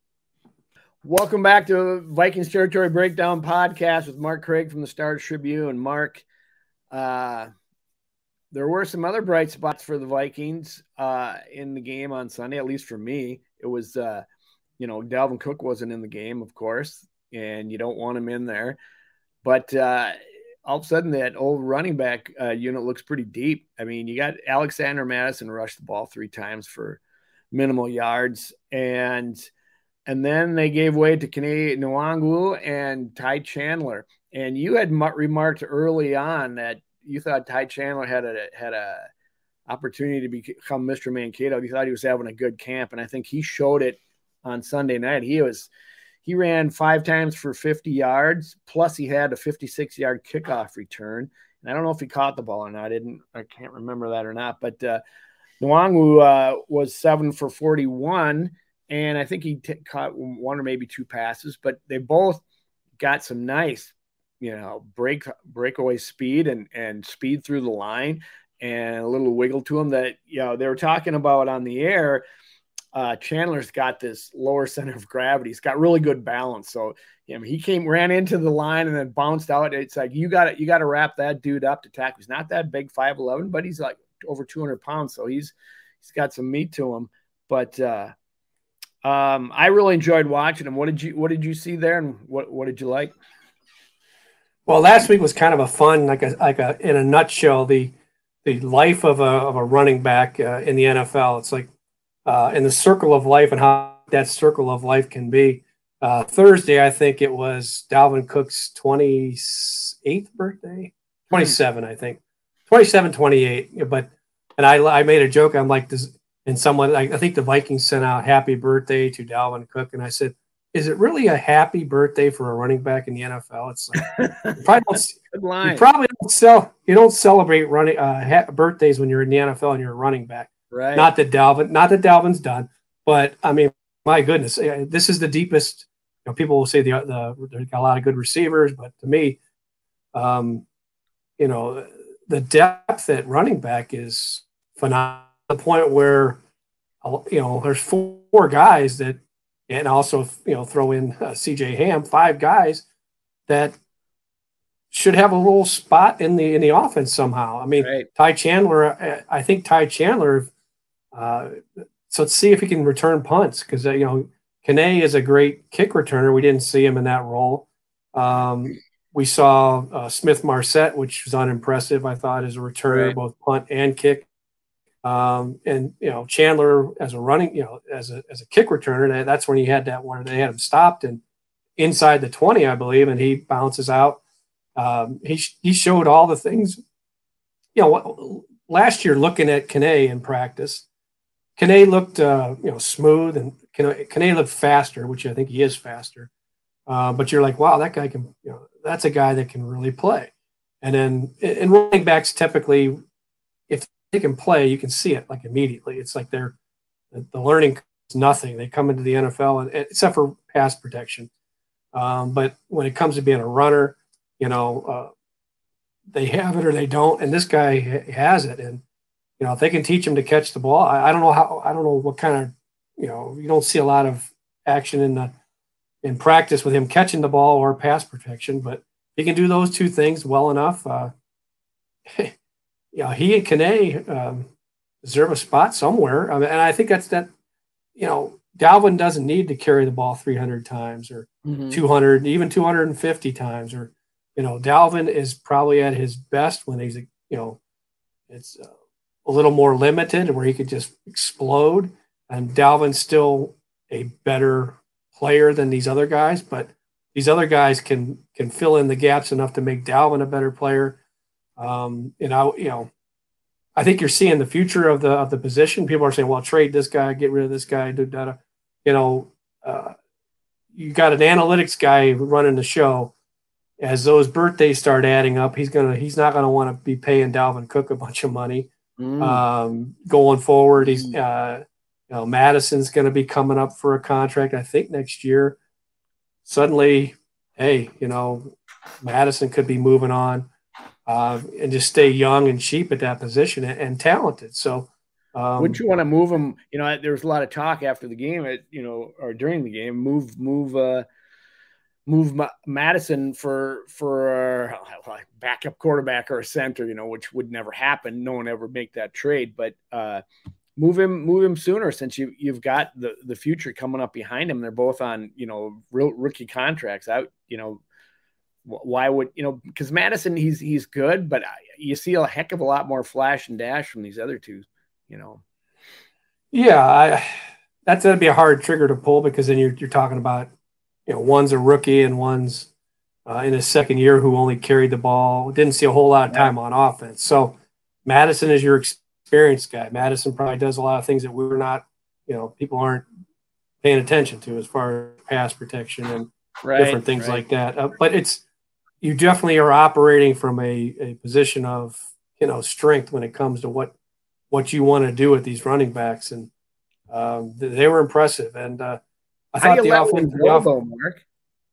Welcome back to Vikings Territory Breakdown podcast with Mark Craig from the Star Tribune. Mark, uh, there were some other bright spots for the Vikings uh, in the game on Sunday, at least for me. It was, uh, you know, Dalvin Cook wasn't in the game, of course, and you don't want him in there. But uh, all of a sudden, that old running back uh, unit looks pretty deep. I mean, you got Alexander Mattison rushed the ball three times for minimal yards, and – And then they gave way to Kene Nwangwu and Ty Chandler. And you had m- remarked early on that you thought Ty Chandler had a had a opportunity to become Mister Mankato. You thought he was having a good camp, and I think he showed it on Sunday night. He was he ran five times for fifty yards, plus he had a fifty-six yard kickoff return. And I don't know if he caught the ball or not. I didn't. I can't remember that or not. But uh, Nwangwu uh, was seven for forty-one. And I think he t- caught one or maybe two passes, but they both got some nice, you know, break breakaway speed and, and speed through the line and a little wiggle to them that, you know, they were talking about on the air. Uh, Chandler's got this lower center of gravity. He's got really good balance. So, you know, he came, ran into the line and then bounced out. It's like, you got to, you got to wrap that dude up to tackle. He's not that big, five eleven, but he's like over two hundred pounds. So he's, he's got some meat to him, but, uh, Um, I really enjoyed watching him. What did you What did you see there, and what What did you like? Well, last week was kind of a fun, like a like a in a nutshell, the the life of a of a running back uh, in the N F L. It's like uh, in the circle of life and how that circle of life can be. Uh, Thursday, I think it was Dalvin Cook's twenty-eighth birthday, twenty-seven, I think, twenty-seven, twenty-eight. But and I I made a joke. I'm like this. And someone, I think the Vikings sent out happy birthday to Dalvin Cook. And I said, is it really a happy birthday for a running back in the N F L? It's like, you probably don't, you probably don't sell, you don't celebrate running uh, ha- birthdays when you're in the N F L and you're a running back. Right. Not that Dalvin, not that Dalvin's done, but I mean, my goodness, this is the deepest, you know, people will say the, the, they've got a lot of good receivers, but to me, um, you know, the depth at running back is phenomenal. The point where, you know, there's four guys that, and also, you know, throw in uh, C J Ham, five guys that should have a little spot in the in the offense somehow. I mean, right. Ty Chandler, I think Ty Chandler, uh, so let's see if he can return punts because, uh, you know, Kane is a great kick returner. We didn't see him in that role. Um, we saw uh, Smith Marset, which was unimpressive, I thought, as a returner, Right. both punt and kick. Um, and, you know, Chandler as a running, you know, as a, as a kick returner, that's when he had that one. They had him stopped and inside the twenty, I believe, and he bounces out. Um, he, he showed all the things, you know, what, last year looking at Kane in practice, Kane looked, uh, you know, smooth and Kane looked faster, which I think he is faster. Uh, but you're like, wow, that guy can, you know, that's a guy that can really play. And then, and running backs typically, if they can play, you can see it like immediately. It's like they're, the learning is nothing. They come into the N F L, and except for pass protection. Um, but when it comes to being a runner, you know, uh, they have it or they don't. And this guy has it. And, you know, if they can teach him to catch the ball, I, I don't know how, I don't know what kind of, you know, you don't see a lot of action in the, in practice with him catching the ball or pass protection, but he can do those two things well enough. Uh, you know, he and Kane um, deserve a spot somewhere. I mean, and I think that's that, you know, Dalvin doesn't need to carry the ball three hundred times or mm-hmm. two hundred, even two hundred fifty times. Or, you know, Dalvin is probably at his best when he's, you know, it's uh, a little more limited where he could just explode. And Dalvin's still a better player than these other guys, but these other guys can can fill in the gaps enough to make Dalvin a better player. Um, and I, you know, I think you're seeing the future of the of the position. People are saying, "Well, trade this guy, get rid of this guy." Do that, you know. Uh, you got an analytics guy running the show. As those birthdays start adding up, he's gonna he's not gonna want to be paying Dalvin Cook a bunch of money mm. um, going forward. He's uh, you know, Madison's going to be coming up for a contract, I think, next year. Suddenly, hey, you know, Madison could be moving on uh, and just stay young and cheap at that position and, and talented. So, um, wouldn't you want to move him? You know, there was a lot of talk after the game, at, you know, or during the game, move, move, uh, move Ma- Madison for for uh, backup quarterback or a center, you know, which would never happen. No one ever make that trade, but. Uh, Move him, move him sooner since you you've got the the future coming up behind him. They're both on, you know, real rookie contracts. Out, you know, why would, you know, because Madison, he's he's good, but you see a heck of a lot more flash and dash from these other two, you know. Yeah, I, that's gonna be a hard trigger to pull because then you're you're talking about, you know, one's a rookie and one's uh, in his second year who only carried the ball, didn't see a whole lot of time yeah. on offense. So Madison is your experienced guy. Madison probably does a lot of things that we're not, you know, people aren't paying attention to as far as pass protection and right, different things right. like that. Uh, but it's, you definitely are operating from a, a position of, you know, strength when it comes to what, what you want to do with these running backs. And um, they were impressive. And uh, I How thought the offense, the off- though, Mark?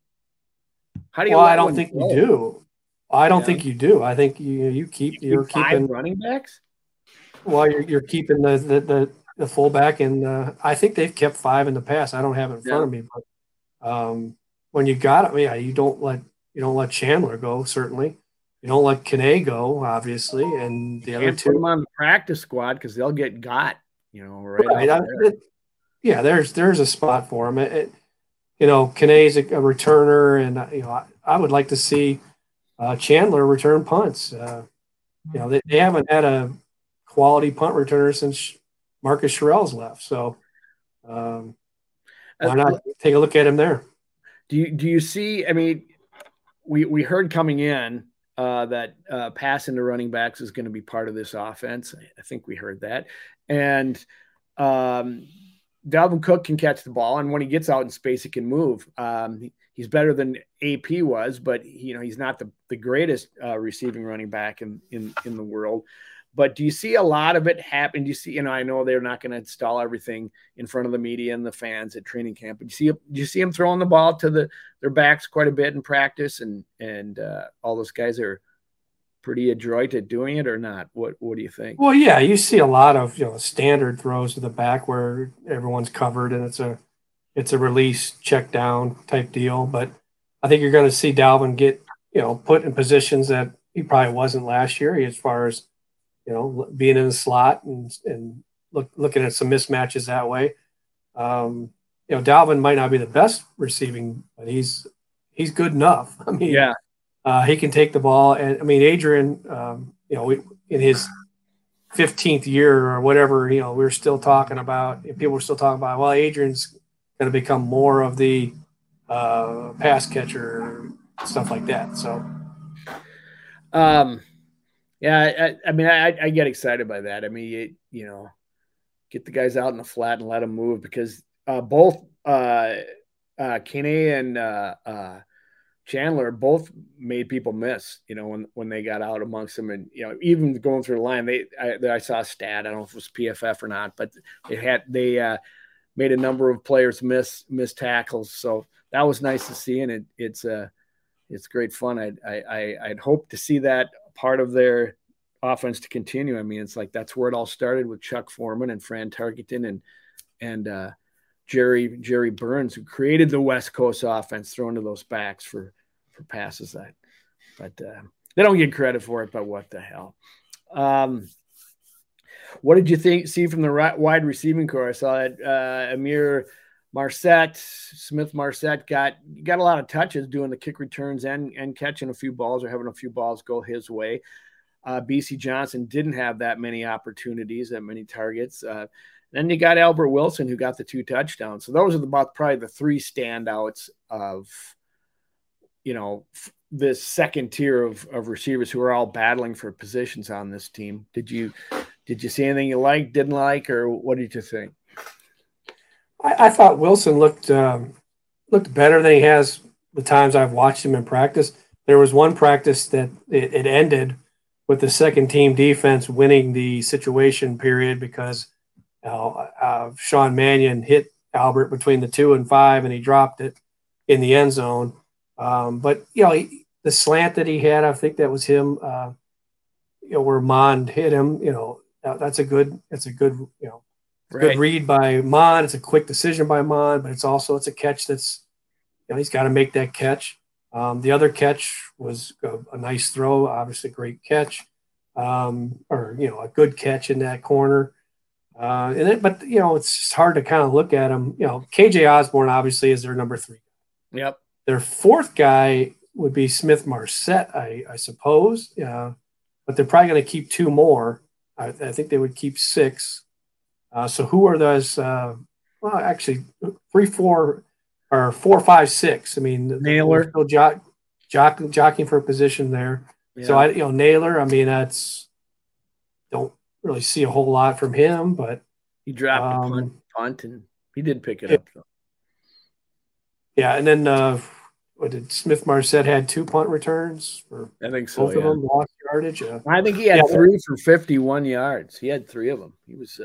How do you, well, I don't think go? you do. I don't yeah. think you do. I think you, you keep, you you're keep keeping running backs. Well, you're, you're keeping the, the, the, the fullback, and uh, I think they've kept five in the past. I don't have it in front yeah. of me, but um, when you got it, yeah, you don't let you don't let Chandler go. Certainly, you don't let Kane go, obviously, and the you other can't two. Put them on the practice squad because they'll get got. You know, right? right. I, it, yeah, there's there's a spot for him. It, it, you know, Kane's a, a returner, and you know, I, I would like to see uh, Chandler return punts. Uh, you know, they, they haven't had a quality punt returner since Marcus Sherrell's left. So um, why not take a look at him there? Do you, do you see, I mean, we, we heard coming in uh, that uh, passing to running backs is going to be part of this offense. I think we heard that. And um, Dalvin Cook can catch the ball. And when he gets out in space, he can move. Um, he, he's better than A P was, but you know, he's not the, the greatest uh, receiving running back in, in, in the world. But do you see a lot of it happen? Do you see, you know, I know they're not going to install everything in front of the media and the fans at training camp, but you see, do you see them throwing the ball to the, their backs quite a bit in practice, and, and uh, all those guys are pretty adroit at doing it or not? What, what do you think? Well, yeah, you see a lot of, you know, standard throws to the back where everyone's covered and it's a, it's a release check down type deal. But I think you're going to see Dalvin get, you know, put in positions that he probably wasn't last year as far as, you know, being in the slot and, and look, looking at some mismatches that way. Um, you know, Dalvin might not be the best receiving, but he's he's good enough. I mean, Yeah. uh, he can take the ball, and I mean, Adrian, um, you know, we, in his fifteenth year or whatever, you know, we we're still talking about, people were still talking about, well, Adrian's going to become more of the uh, pass catcher, stuff like that. So, um, yeah, I, I mean, I, I get excited by that. I mean, you, you know, get the guys out in the flat and let them move, because uh, both uh, uh, Kinney and uh, uh, Chandler both made people miss, you know, when, when they got out amongst them. And, you know, even going through the line, they, I, I saw a stat, I don't know if it was P F F or not, but they had, they uh, made a number of players miss, miss tackles. So that was nice to see. And it, it's, uh, it's great fun. I, I, I'd hope to see that part of their offense to continue. I mean, it's like, that's where it all started with Chuck Foreman and Fran Tarkenton and, and, uh, Jerry, Jerry Burns, who created the West Coast offense, throwing to those backs for, for passes that, but uh, they don't get credit for it, but what the hell. Um, what did you think, see from the right, wide receiving core? I saw that uh, Amir Marset, Smith Marset got, got a lot of touches doing the kick returns and, and catching a few balls, or having a few balls go his way. Uh, B C Johnson didn't have that many opportunities, that many targets. Uh, Then you got Albert Wilson, who got the two touchdowns. So those are about probably the three standouts of, you know, this second tier of, of receivers who are all battling for positions on this team. Did you did you see anything you liked, didn't like, or what did you think? I, I thought Wilson looked um, looked better than he has the times I've watched him in practice. There was one practice that it, it ended with the second team defense winning the situation period because Uh, uh, Sean Mannion hit Albert between the two and five, and he dropped it in the end zone. Um, but, you know, he, the slant that he had, I think that was him, uh, you know, where Mond hit him, you know, that, that's a good, that's a good, you know, right. Good read by Mond. It's a quick decision by Mond, but it's also, it's a catch that's, you know, he's got to make that catch. Um, the other catch was a, a nice throw, obviously a great catch, um, or, you know, a good catch in that corner. Uh, and it, but you know, it's just hard to kind of look at them. You know, K J Osborne obviously is their number three. Yep. Their fourth guy would be Smith Marset, I, I suppose. Yeah, but they're probably going to keep two more. I, I think they would keep six. Uh, so who are those? Uh, well, actually, three, four, or four, five, six. I mean, Naylor still jock, jock, jockeying for a position there. Yeah. So I, you know, Naylor. I mean, that's don't. really see a whole lot from him, but he dropped um, a punt, punt and he did pick it yeah. up though. Yeah, and then uh, what did Smith Marset had two punt returns for I think so. Both yeah. of them lost yardage. Uh, I think he had yeah, three for fifty-one yards. He had three of them. He was uh,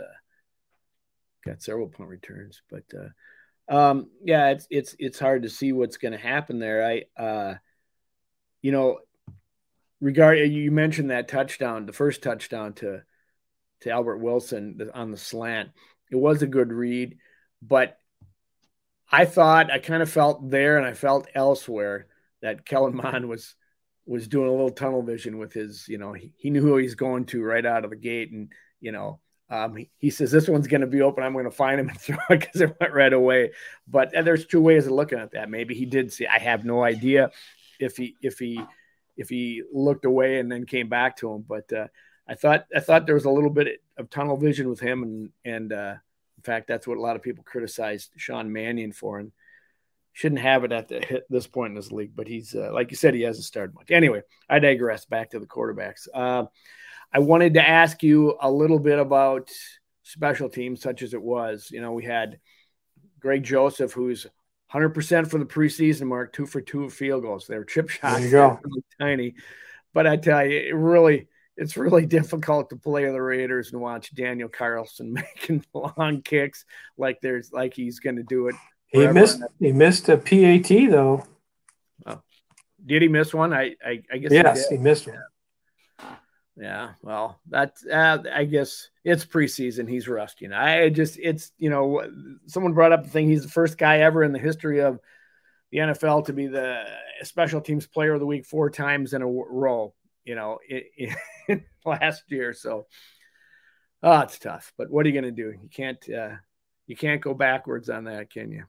got several punt returns, but uh, um, yeah, it's it's it's hard to see what's going to happen there. I uh, you know, regard you mentioned that touchdown, the first touchdown to. to Albert Wilson on the slant. It was a good read, but I thought, I kind of felt there and I felt elsewhere that Kellen Mond was, was doing a little tunnel vision with his, you know, he, he knew who he's going to right out of the gate. And, you know, um, he, he says, this one's going to be open. I'm going to find him and throw it because it went right away. But there's two ways of looking at that. Maybe he did see, I have no idea if he, if he, if he looked away and then came back to him. But, uh, I thought I thought there was a little bit of tunnel vision with him, and and uh, in fact, that's what a lot of people criticized Sean Mannion for, and shouldn't have it at the, this point in this league. But he's uh, like you said, he hasn't started much. Anyway, I digress. Back to the quarterbacks. Uh, I wanted to ask you a little bit about special teams, such as it was. You know, we had Greg Joseph, who's one hundred percent for the preseason mark, two for two field goals. They're chip shots, there you go. Really tiny, but I tell you, it really. It's really difficult to play the Raiders and watch Daniel Carlson making long kicks like there's like he's going to do it. He missed. He missed a P A T though. Oh. Did he miss one? I I, I guess. Yes, he, he missed one. Yeah. Well, that's. Uh, I guess it's preseason. He's rusty. And I just. It's you know. Someone brought up the thing. He's the first guy ever in the history of the N F L to be the special teams player of the week four times in a row. You know, it, it, last year. So, Oh, it's tough, but what are you going to do? You can't, uh, you can't go backwards on that, can you?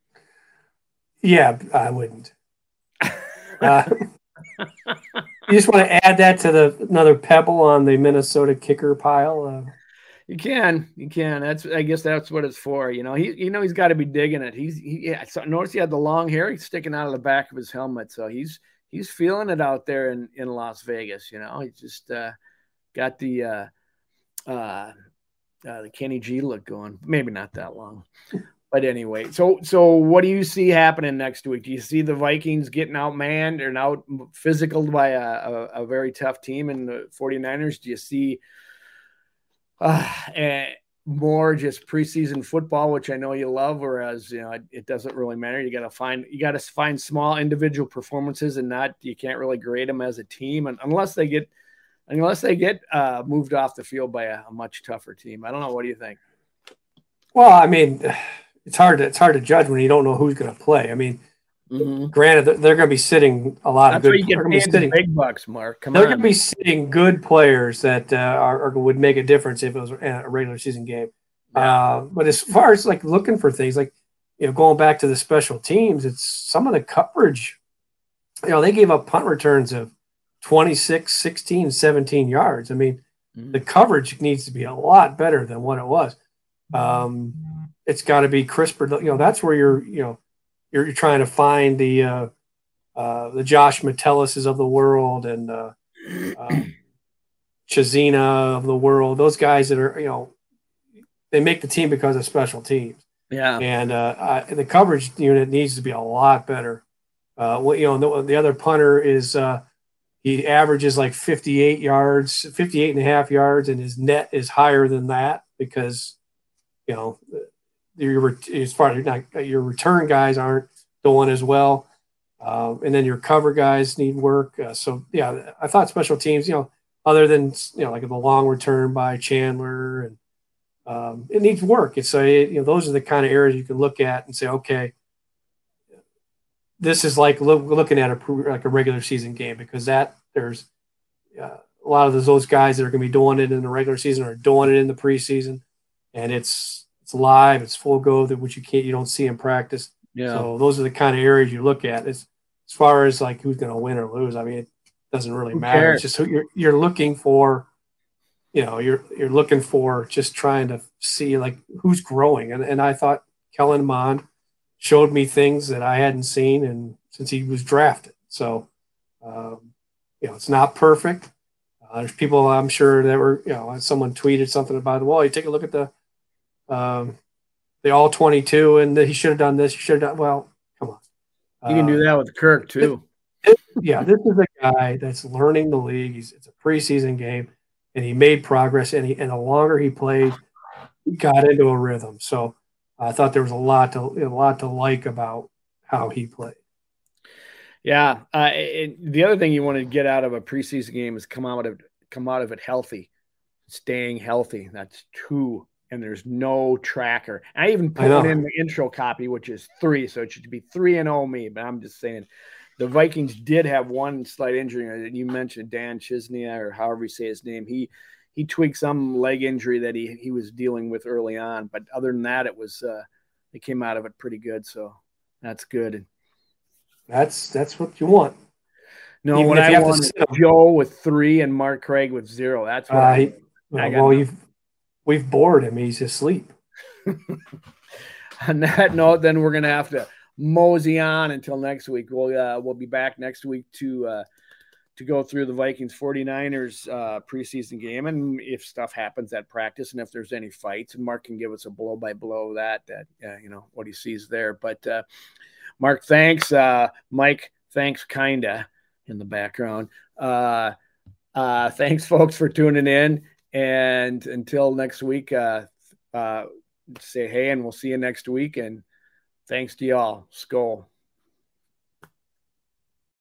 Yeah, I wouldn't. Uh, you just want to add that to the another pebble on the Minnesota kicker pile. Uh, You can, you can. That's, I guess that's what it's for. You know, he, you know, he's got to be digging it. He's, he, yeah. So notice he had the long hair sticking out of the back of his helmet, so he's, he's feeling it out there in, in Las Vegas. You know, he just uh, got the, uh, uh, uh, the Kenny G look going. Maybe not that long, but anyway. So, so what do you see happening next week? Do you see the Vikings getting outmanned or out physical by a, a, a very tough team in the 49ers? Do you see Uh, and more just preseason football, which I know you love, whereas, you know, it, it doesn't really matter. You got to find, you got to find small individual performances and not, you can't really grade them as a team and unless they get, unless they get uh, moved off the field by a, a much tougher team. I don't know. What do you think? Well, I mean, it's hard to, it's hard to judge when you don't know who's going to play. I mean, mm-hmm. granted, they're going to be sitting a lot That's of good. Why you get paid sitting, big bucks, Mark. Come they're on. going to be sitting good players that uh, are, are would make a difference if it was a regular season game. Yeah. Uh, but as far as like looking for things, like, you know, going back to the special teams, it's some of the coverage. You know, they gave up punt returns of twenty-six, sixteen, seventeen yards. I mean, mm-hmm. the coverage needs to be a lot better than what it was. Um, it's got to be crisper. You know, that's where you're, you know, you're, you're trying to find the uh, uh, the Josh Metellises of the world and uh, uh, Chazina of the world. Those guys that are, you know, they make the team because of special teams. Yeah. And uh, I, the coverage unit needs to be a lot better. Uh, what, you know, the, the other punter is uh, he averages like fifty-eight yards, fifty-eight and a half yards, and his net is higher than that because, you know, your as far as not, your return guys aren't doing as well, uh, and then your cover guys need work. Uh, so yeah, I thought special teams, you know, other than, you know, like the long return by Chandler, and um, it needs work. It's so it, you know, those are the kind of areas you can look at and say, okay, this is like look, looking at a like a regular season game, because that there's uh, a lot of those, those guys that are going to be doing it in the regular season are doing it in the preseason, and it's it's live, it's full go, that which you can't you don't see in practice. Yeah. So those are the kind of areas you look at. As as far as like who's going to win or lose, I mean, it doesn't really Who matter. Cares? It's just who you're you're looking for. You know, you're you're looking for just trying to see like who's growing, and and I thought Kellen Mond showed me things that I hadn't seen and since he was drafted. So, um, you know, it's not perfect. Uh, there's people I'm sure that were, you know, someone tweeted something about, well, you take a look at the um, the all twenty-two and the, he should have done this. He should have done, well, come on. You can uh, do that with Kirk too. It, it, yeah, this is a guy that's learning the league. He's, it's a preseason game, and he made progress. And he, and the longer he played, he got into a rhythm. So I thought there was a lot to a lot to like about how he played. Yeah, uh, and the other thing you want to get out of a preseason game is come out of come out of it healthy, staying healthy. That's two. And there's no tracker. I even put it in the intro copy, which is three. So it should be three and oh me. But I'm just saying the Vikings did have one slight injury. You mentioned Dan Chesnia, or however you say his name. He he tweaked some leg injury that he he was dealing with early on. But other than that, it was uh, they came out of it pretty good. So that's good. That's that's what you want. No, Even what I want is Joe with three and Mark Craig with zero. That's what uh, I, he, I got. Well, you've We've bored him. He's asleep. On that note, then we're going to have to mosey on until next week. We'll uh, we'll be back next week to uh, to go through the Vikings 49ers uh, preseason game, and if stuff happens at practice, and if there's any fights, and Mark can give us a blow by blow of that that uh, you know what he sees there. But uh, Mark, thanks. Uh, Mike, thanks. Kinda in the background. Uh, uh, thanks, folks, for tuning in. And until next week, uh, uh, say hey, and we'll see you next week. And thanks to y'all. Skol.